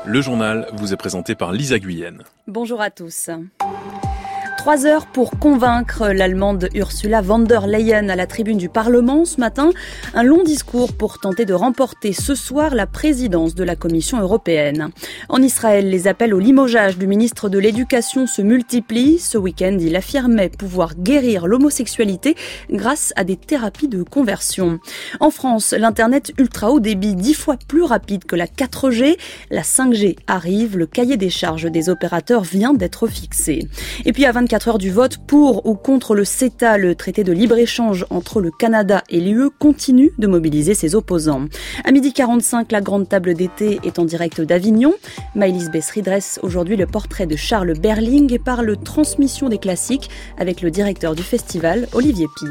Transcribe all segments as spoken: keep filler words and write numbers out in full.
Le journal vous est présenté par Lisa Guyenne. Bonjour à tous. Trois heures pour convaincre l'Allemande Ursula von der Leyen à la tribune du Parlement ce matin. Un long discours pour tenter de remporter ce soir la présidence de la Commission européenne. En Israël, les appels au limogeage du ministre de l'Éducation se multiplient. Ce week-end, il affirmait pouvoir guérir l'homosexualité grâce à des thérapies de conversion. En France, l'Internet ultra haut débit dix fois plus rapide que la quatre G. La cinq G arrive. Le cahier des charges des opérateurs vient d'être fixé. Et puis à vingt-quatre heures du vote pour ou contre le CETA, le traité de libre-échange entre le Canada et l'U E, continue de mobiliser ses opposants. À midi quarante-cinq, la grande table d'été est en direct d'Avignon. Maëlys Bessery dresse aujourd'hui le portrait de Charles Berling et parle transmission des classiques avec le directeur du festival, Olivier Pi.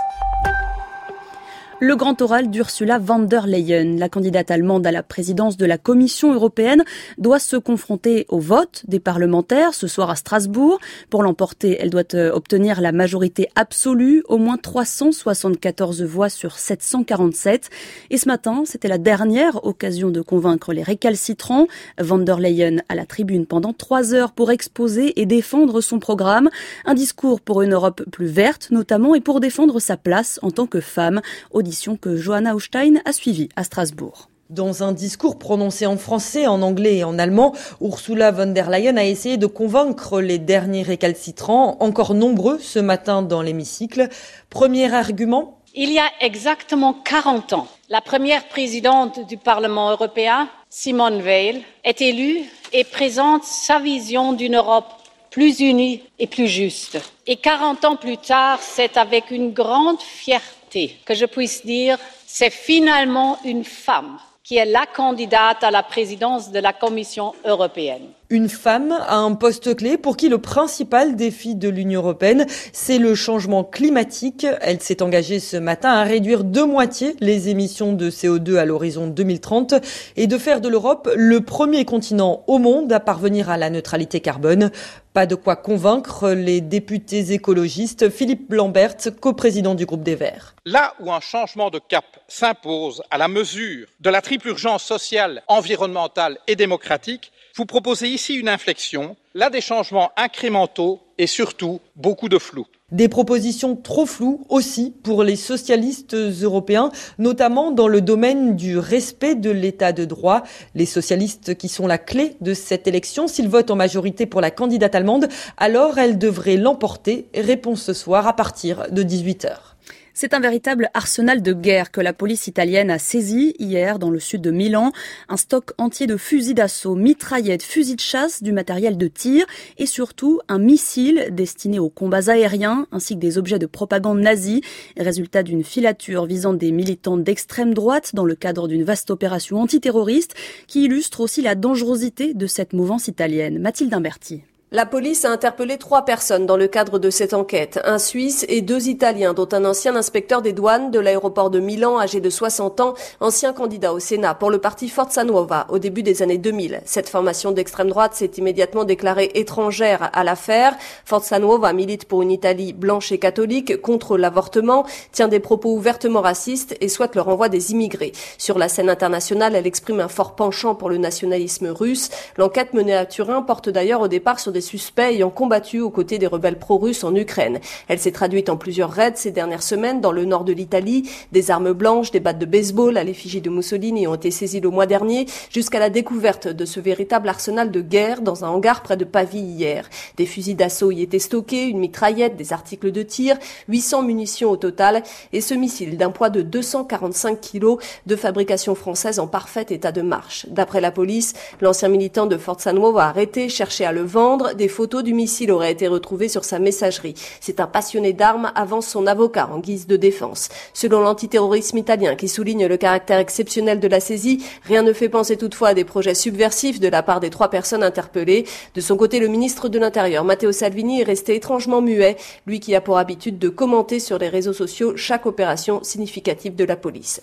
Le grand oral d'Ursula von der Leyen, la candidate allemande à la présidence de la Commission européenne, doit se confronter au vote des parlementaires ce soir à Strasbourg. Pour l'emporter, elle doit obtenir la majorité absolue, au moins trois cent soixante-quatorze voix sur sept cent quarante-sept. Et ce matin, c'était la dernière occasion de convaincre les récalcitrants. Von der Leyen à la tribune pendant trois heures pour exposer et défendre son programme. Un discours pour une Europe plus verte, notamment, et pour défendre sa place en tant que femme. Audition que Johanna Haustein a suivie à Strasbourg. Dans un discours prononcé en français, en anglais et en allemand, Ursula von der Leyen a essayé de convaincre les derniers récalcitrants, encore nombreux ce matin dans l'hémicycle. Premier argument. Il y a exactement quarante ans, la première présidente du Parlement européen, Simone Veil, est élue et présente sa vision d'une Europe plus unie et plus juste. Et quarante ans plus tard, c'est avec une grande fierté que je puisse dire c'est finalement une femme qui est la candidate à la présidence de la Commission européenne. Une femme à un poste clé pour qui le principal défi de l'Union européenne, c'est le changement climatique. Elle s'est engagée ce matin à réduire de moitié les émissions de C O deux à l'horizon deux mille trente et de faire de l'Europe le premier continent au monde à parvenir à la neutralité carbone. Pas de quoi convaincre les députés écologistes. Philippe Lambert, coprésident du groupe des Verts. Là où un changement de cap s'impose à la mesure de la triple urgence sociale, environnementale et démocratique, vous proposez ici une inflexion, là des changements incrémentaux et surtout beaucoup de flou. Des propositions trop floues aussi pour les socialistes européens, notamment dans le domaine du respect de l'état de droit. Les socialistes qui sont la clé de cette élection, s'ils votent en majorité pour la candidate allemande, alors elle devrait l'emporter. Réponse ce soir à partir de dix-huit heures. C'est un véritable arsenal de guerre que la police italienne a saisi hier dans le sud de Milan. Un stock entier de fusils d'assaut, mitraillettes, fusils de chasse, du matériel de tir et surtout un missile destiné aux combats aériens ainsi que des objets de propagande nazie. Résultat d'une filature visant des militants d'extrême droite dans le cadre d'une vaste opération antiterroriste qui illustre aussi la dangerosité de cette mouvance italienne. Mathilde Imberti. La police a interpellé trois personnes dans le cadre de cette enquête. Un Suisse et deux Italiens, dont un ancien inspecteur des douanes de l'aéroport de Milan, âgé de soixante ans, ancien candidat au Sénat pour le parti Forza Nuova au début des années deux mille. Cette formation d'extrême droite s'est immédiatement déclarée étrangère à l'affaire. Forza Nuova milite pour une Italie blanche et catholique, contre l'avortement, tient des propos ouvertement racistes et souhaite le renvoi des immigrés. Sur la scène internationale, elle exprime un fort penchant pour le nationalisme russe. L'enquête menée à Turin porte d'ailleurs au départ sur des suspects ayant combattu aux côtés des rebelles pro-russes en Ukraine. Elle s'est traduite en plusieurs raids ces dernières semaines dans le nord de l'Italie. Des armes blanches, des battes de baseball à l'effigie de Mussolini ont été saisies le mois dernier, jusqu'à la découverte de ce véritable arsenal de guerre dans un hangar près de Pavie hier. Des fusils d'assaut y étaient stockés, une mitraillette, des articles de tir, huit cents munitions au total et ce missile d'un poids de deux cent quarante-cinq kilos de fabrication française en parfait état de marche. D'après la police, l'ancien militant de Forza Nuova arrêté cherchait à le vendre. Des photos du missile auraient été retrouvées sur sa messagerie. C'est un passionné d'armes, avance son avocat en guise de défense. Selon l'antiterrorisme italien qui souligne le caractère exceptionnel de la saisie, rien ne fait penser toutefois à des projets subversifs de la part des trois personnes interpellées. De son côté, le ministre de l'Intérieur, Matteo Salvini, est resté étrangement muet, lui qui a pour habitude de commenter sur les réseaux sociaux chaque opération significative de la police.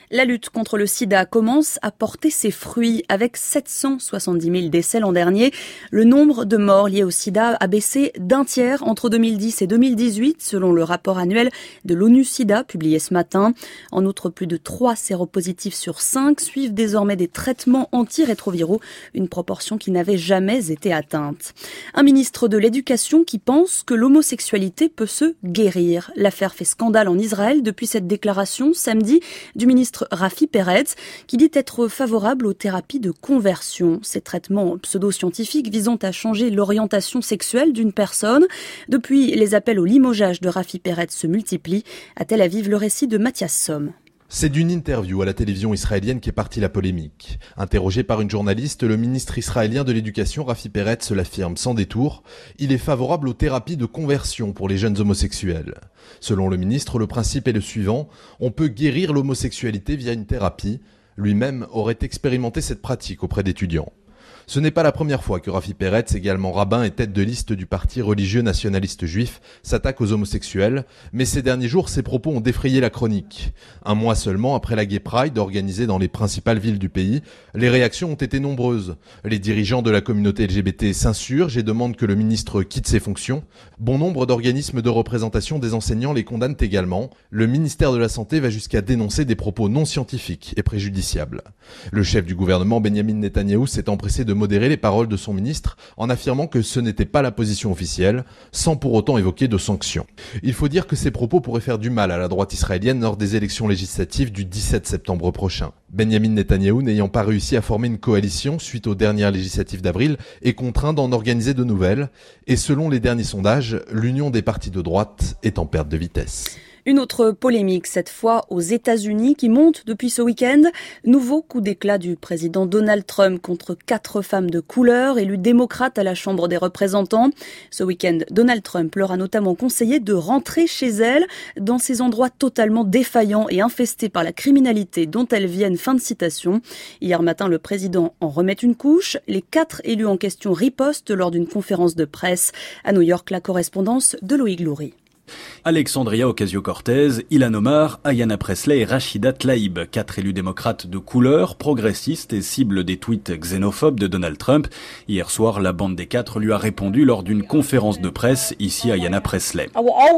La lutte contre le sida commence à porter ses fruits. Avec sept cent soixante-dix mille décès l'an dernier, le nombre de morts liés au sida a baissé d'un tiers entre deux mille dix et deux mille dix-huit, selon le rapport annuel de l'ONU SIDA publié ce matin. En outre, plus de trois séropositifs sur cinq suivent désormais des traitements antirétroviraux, une proportion qui n'avait jamais été atteinte. Un ministre de l'Éducation qui pense que l'homosexualité peut se guérir. L'affaire fait scandale en Israël depuis cette déclaration samedi du ministre Rafi Peretz, qui dit être favorable aux thérapies de conversion, ces traitements pseudo-scientifiques visant à changer l'orientation sexuelle d'une personne. Depuis, les appels au limogeage de Rafi Peretz se multiplient. À Tel Aviv, le récit de Mathias Somm. C'est d'une interview à la télévision israélienne qu'est partie la polémique. Interrogé par une journaliste, le ministre israélien de l'Éducation, Rafi Peretz, l'affirme sans détour. Il est favorable aux thérapies de conversion pour les jeunes homosexuels. Selon le ministre, le principe est le suivant. On peut guérir l'homosexualité via une thérapie. Lui-même aurait expérimenté cette pratique auprès d'étudiants. Ce n'est pas la première fois que Rafi Peretz, également rabbin et tête de liste du parti religieux nationaliste juif, s'attaque aux homosexuels, mais ces derniers jours, ses propos ont défrayé la chronique. Un mois seulement après la Gay Pride organisée dans les principales villes du pays, les réactions ont été nombreuses. Les dirigeants de la communauté L G B T s'insurgent et demandent que le ministre quitte ses fonctions. Bon nombre d'organismes de représentation des enseignants les condamnent également. Le ministère de la Santé va jusqu'à dénoncer des propos non scientifiques et préjudiciables. Le chef du gouvernement, Benyamin Netanyahou, s'est empressé de modérer les paroles de son ministre en affirmant que ce n'était pas la position officielle, sans pour autant évoquer de sanctions. Il faut dire que ces propos pourraient faire du mal à la droite israélienne lors des élections législatives du dix-sept septembre prochain. Benyamin Netanyahou, n'ayant pas réussi à former une coalition suite aux dernières législatives d'avril, est contraint d'en organiser de nouvelles. Et selon les derniers sondages, l'union des partis de droite est en perte de vitesse. Une autre polémique, cette fois aux États-Unis, qui monte depuis ce week-end. Nouveau coup d'éclat du président Donald Trump contre quatre femmes de couleur élues démocrates à la Chambre des représentants. Ce week-end, Donald Trump leur a notamment conseillé de rentrer chez elles, dans ces endroits totalement défaillants et infestés par la criminalité dont elles viennent. Fin de citation. Hier matin, le président en remet une couche. Les quatre élus en question ripostent lors d'une conférence de presse. À New York, la correspondance de Loïc Loury. Alexandria Ocasio-Cortez, Ilhan Omar, Ayanna Pressley et Rachida Tlaib, quatre élus démocrates de couleur, progressistes et cibles des tweets xénophobes de Donald Trump. Hier soir, la bande des quatre lui a répondu lors d'une conférence de presse, ici Ayanna Pressley.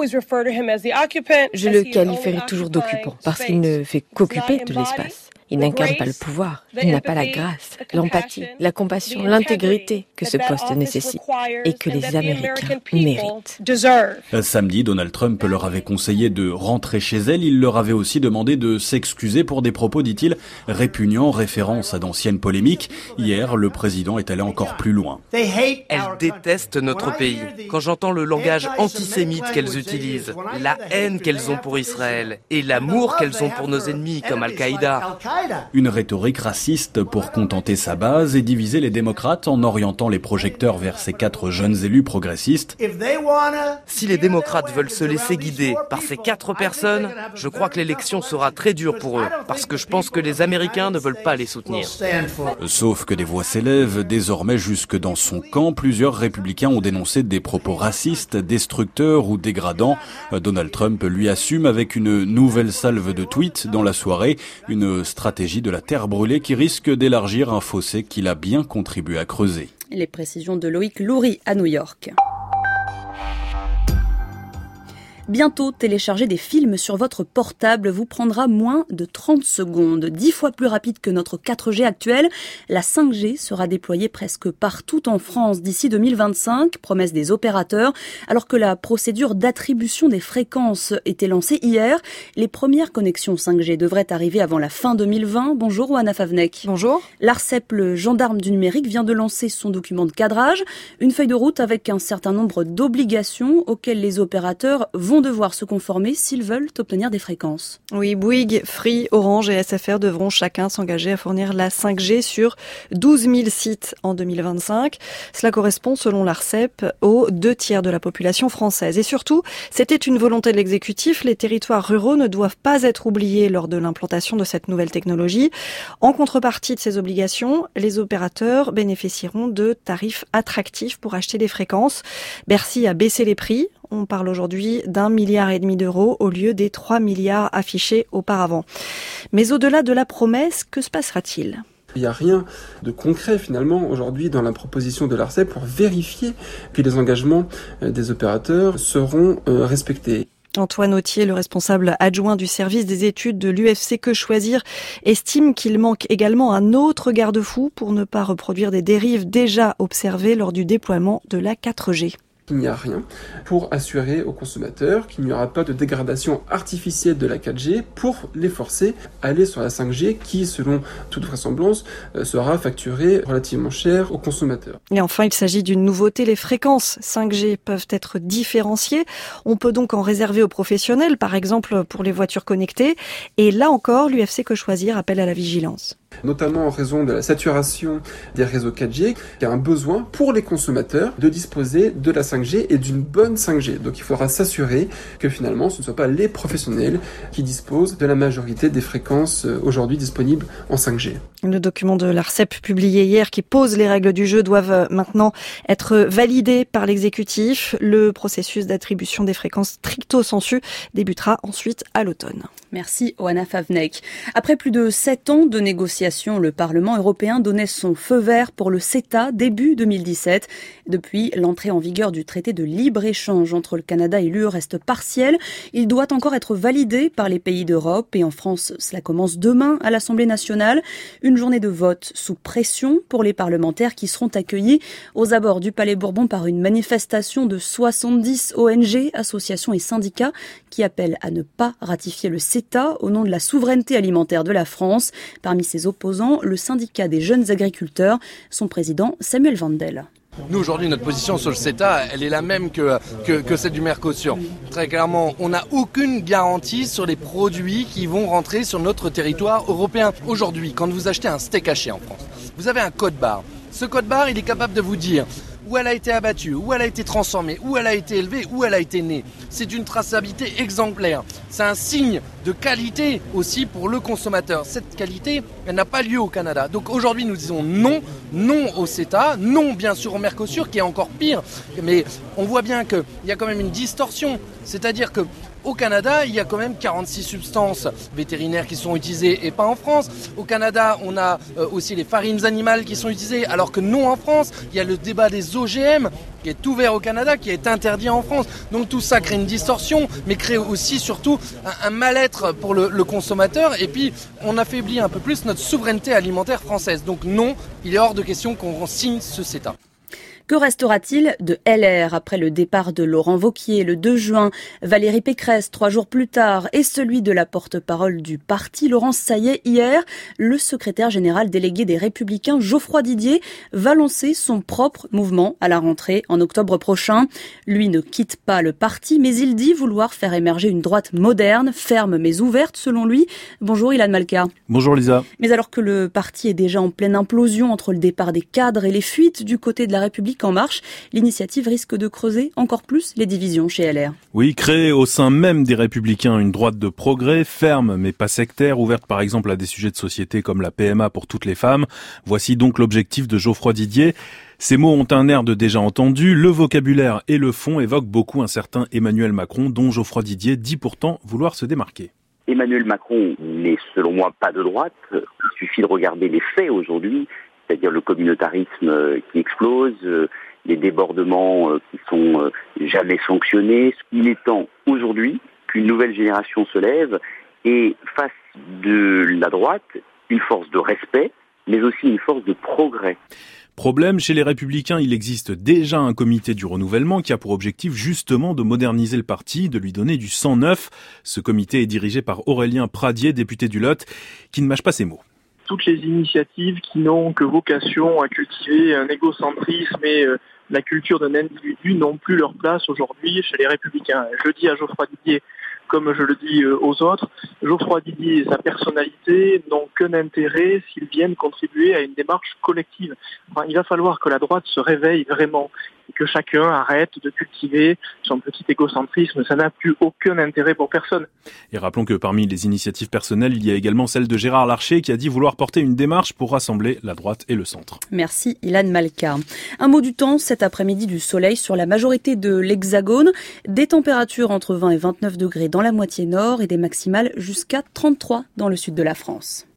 Je le qualifierai toujours d'occupant, parce qu'il ne fait qu'occuper de l'espace. Il n'incarne pas le pouvoir, il n'a pas la grâce, l'empathie, la compassion, l'intégrité que ce poste nécessite et que les Américains méritent. Samedi, Donald Trump leur avait conseillé de rentrer chez elle. Il leur avait aussi demandé de s'excuser pour des propos, dit-il, répugnants, référence à d'anciennes polémiques. Hier, le président est allé encore plus loin. Elles détestent notre pays. Quand j'entends le langage antisémite qu'elles utilisent, la haine qu'elles ont pour Israël et l'amour qu'elles ont pour nos ennemis comme Al-Qaïda. Une rhétorique raciste pour contenter sa base et diviser les démocrates en orientant les projecteurs vers ces quatre jeunes élus progressistes. Si les démocrates veulent se laisser guider par ces quatre personnes, je crois que l'élection sera très dure pour eux, parce que je pense que les Américains ne veulent pas les soutenir. Sauf que des voix s'élèvent désormais jusque dans son camp. Plusieurs républicains ont dénoncé des propos racistes, destructeurs ou dégradants. Donald Trump lui assume avec une nouvelle salve de tweets dans la soirée, une stratégie de la terre brûlée qui risque d'élargir un fossé qu'il a bien contribué à creuser. Les précisions de Loïc Loury à New York. Bientôt, télécharger des films sur votre portable vous prendra moins de trente secondes. dix fois plus rapide que notre quatre G actuel, la cinq G sera déployée presque partout en France d'ici deux mille vingt-cinq, promesse des opérateurs. Alors que la procédure d'attribution des fréquences était lancée hier, les premières connexions cinq G devraient arriver avant la fin deux mille vingt. Bonjour Oana Favnek. Bonjour. L'ARCEP, le gendarme du numérique, vient de lancer son document de cadrage, une feuille de route avec un certain nombre d'obligations auxquelles les opérateurs vont devoir se conformer s'ils veulent obtenir des fréquences. Oui, Bouygues, Free, Orange et S F R devront chacun s'engager à fournir la cinq G sur douze mille sites en deux mille vingt-cinq. Cela correspond, selon l'ARCEP, aux deux tiers de la population française. Et surtout, c'était une volonté de l'exécutif, les territoires ruraux ne doivent pas être oubliés lors de l'implantation de cette nouvelle technologie. En contrepartie de ces obligations, les opérateurs bénéficieront de tarifs attractifs pour acheter des fréquences. Bercy a baissé les prix On parle aujourd'hui d'un milliard et demi d'euros au lieu des trois milliards affichés auparavant. Mais au-delà de la promesse, que se passera-t-il ? Il n'y a rien de concret finalement aujourd'hui dans la proposition de l'ARCEP pour vérifier que les engagements des opérateurs seront respectés. Antoine Autier, le responsable adjoint du service des études de l'U F C Que Choisir, estime qu'il manque également un autre garde-fou pour ne pas reproduire des dérives déjà observées lors du déploiement de la quatre G. Il n'y a rien pour assurer aux consommateurs qu'il n'y aura pas de dégradation artificielle de la quatre G pour les forcer à aller sur la cinq G qui, selon toute vraisemblance, sera facturée relativement cher aux consommateurs. Et enfin, il s'agit d'une nouveauté. Les fréquences cinq G peuvent être différenciées. On peut donc en réserver aux professionnels, par exemple pour les voitures connectées. Et là encore, l'U F C Que Choisir appelle à la vigilance. Notamment en raison de la saturation des réseaux quatre G, il y a un besoin pour les consommateurs de disposer de la cinq G et d'une bonne cinq G. Donc il faudra s'assurer que finalement ce ne soient pas les professionnels qui disposent de la majorité des fréquences aujourd'hui disponibles en cinq G. Le document de l'ARCEP publié hier qui pose les règles du jeu doivent maintenant être validé par l'exécutif. Le processus d'attribution des fréquences stricto sensu débutera ensuite à l'automne. Merci Oana Favnek. Après plus de sept ans de négociations, le Parlement européen donnait son feu vert pour le CETA début deux mille dix-sept. Depuis, l'entrée en vigueur du traité de libre-échange entre le Canada et l'U E reste partielle. Il doit encore être validé par les pays d'Europe et en France, cela commence demain à l'Assemblée nationale. Une journée de vote sous pression pour les parlementaires qui seront accueillis aux abords du Palais Bourbon par une manifestation de soixante-dix O N G, associations et syndicats qui appellent à ne pas ratifier le CETA au nom de la souveraineté alimentaire de la France. Parmi ses opposants, le syndicat des jeunes agriculteurs, son président Samuel Vandel. Nous, aujourd'hui, notre position sur le CETA, elle est la même que, que, que celle du Mercosur. Très clairement, on n'a aucune garantie sur les produits qui vont rentrer sur notre territoire européen. Aujourd'hui, quand vous achetez un steak haché en France, vous avez un code barre. Ce code barre, il est capable de vous dire où elle a été abattue, où elle a été transformée, où elle a été élevée, où elle a été née. C'est une traçabilité exemplaire. C'est un signe de qualité aussi pour le consommateur. Cette qualité, elle n'a pas lieu au Canada. Donc aujourd'hui, nous disons non, non au CETA, non bien sûr au Mercosur, qui est encore pire. Mais on voit bien qu'il y a quand même une distorsion. C'est-à-dire que au Canada, il y a quand même quarante-six substances vétérinaires qui sont utilisées et pas en France. Au Canada, on a euh, aussi les farines animales qui sont utilisées alors que non en France. Il y a le débat des O G M qui est ouvert au Canada, qui est interdit en France. Donc tout ça crée une distorsion, mais crée aussi surtout un, un mal-être pour le, le consommateur. Et puis, on affaiblit un peu plus notre souveraineté alimentaire française. Donc non, il est hors de question qu'on signe ce CETA. Que restera-t-il de L R après le départ de Laurent Wauquiez le deux juin, Valérie Pécresse trois jours plus tard et celui de la porte-parole du parti Laurence Saillet hier? Le secrétaire général délégué des Républicains Geoffroy Didier va lancer son propre mouvement à la rentrée en octobre prochain. Lui ne quitte pas le parti mais il dit vouloir faire émerger une droite moderne, ferme mais ouverte selon lui. Bonjour Ilan Malka. Bonjour Lisa. Mais alors que le parti est déjà en pleine implosion entre le départ des cadres et les fuites du côté de la République En Marche, l'initiative risque de creuser encore plus les divisions chez L R. Oui, créer au sein même des Républicains une droite de progrès, ferme mais pas sectaire, ouverte par exemple à des sujets de société comme la P M A pour toutes les femmes. Voici donc l'objectif de Geoffroy Didier. Ces mots ont un air de déjà entendu. Le vocabulaire et le fond évoquent beaucoup un certain Emmanuel Macron, dont Geoffroy Didier dit pourtant vouloir se démarquer. Emmanuel Macron n'est selon moi pas de droite. Il suffit de regarder les faits aujourd'hui, c'est-à-dire le communautarisme qui explose, les débordements qui sont jamais sanctionnés. Il est temps aujourd'hui qu'une nouvelle génération se lève et fasse de la droite une force de respect, mais aussi une force de progrès. Problème, chez les Républicains, il existe déjà un comité du renouvellement qui a pour objectif justement de moderniser le parti, de lui donner du sang neuf. Ce comité est dirigé par Aurélien Pradier, député du Lot, qui ne mâche pas ses mots. Toutes les initiatives qui n'ont que vocation à cultiver un égocentrisme et euh, la culture d'un individu n'ont plus leur place aujourd'hui chez les Républicains. Je dis à Geoffroy Didier, comme je le dis euh, aux autres, Geoffroy Didier et sa personnalité n'ont qu'un intérêt s'ils viennent contribuer à une démarche collective. Enfin, il va falloir que la droite se réveille vraiment et que chacun arrête de cultiver son petit égocentrisme. Ça n'a plus aucun intérêt pour personne. Et rappelons que parmi les initiatives personnelles, il y a également celle de Gérard Larcher qui a dit vouloir porter une démarche pour rassembler la droite et le centre. Merci Ilan Malka. Un mot du temps, cet après-midi du soleil sur la majorité de l'Hexagone. Des températures entre vingt et vingt-neuf degrés dans la moitié nord et des maximales jusqu'à trente-trois dans le sud de la France.